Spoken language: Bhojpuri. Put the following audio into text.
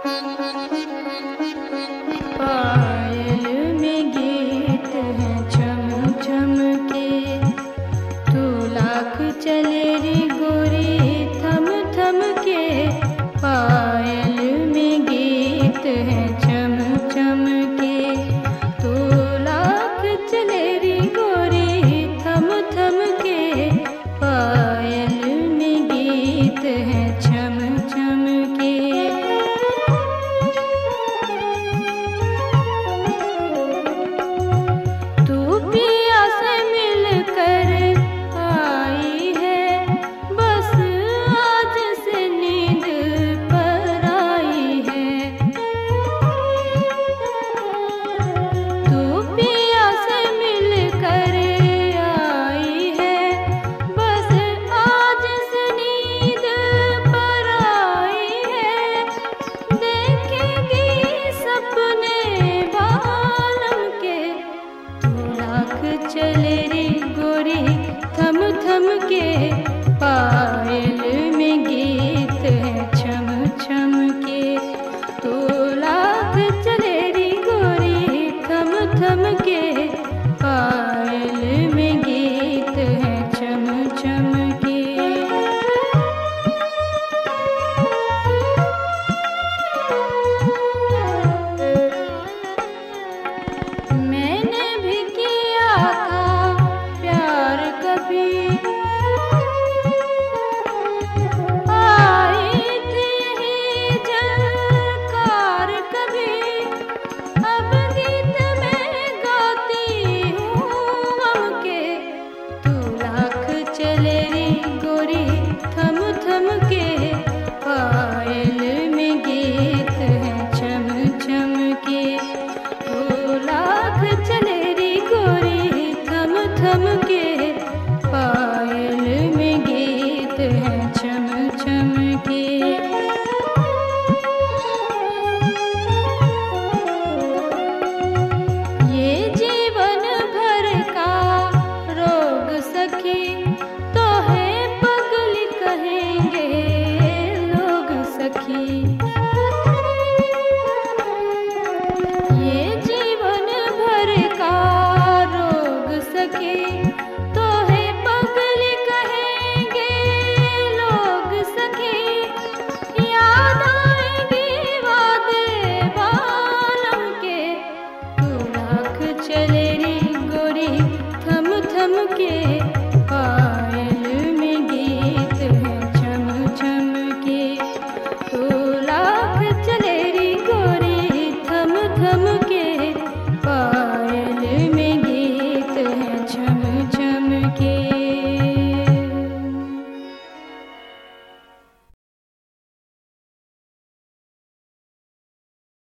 पायल में गीत है छम छम के, तू लाख चले रे गोरी थम थम के। पायल में गीत है छम छम के, तू लाख चले रे गोरी थम थम के। पायल में गीत है छम छम के। चले रे गोरी थम थम के। पायल में गीत है छम छम के, तू लाख चले रे गोरी थम थम के। पायल में गीत है छम छम के। मैंने भी किया था प्यार कभी, आई थी यही झलकार कभी। अब गीत में गाती हूँ गम के, तू लाख चले रे गोरी थम थम के। पायल में गीत है छम छम के, तू लाख चले रे गोरी थम थम के। पायल में गीत है छम छम के। ये जीवन भर का रोग सखी, तो है पगली कहेंगे लोग सखी। ये जीवन भर का रोग सखी, तो है पगली कहेंगे लोग सखी। याद आएंगे वादे बालम के, तू लाख चले रे गोरी थम थम के।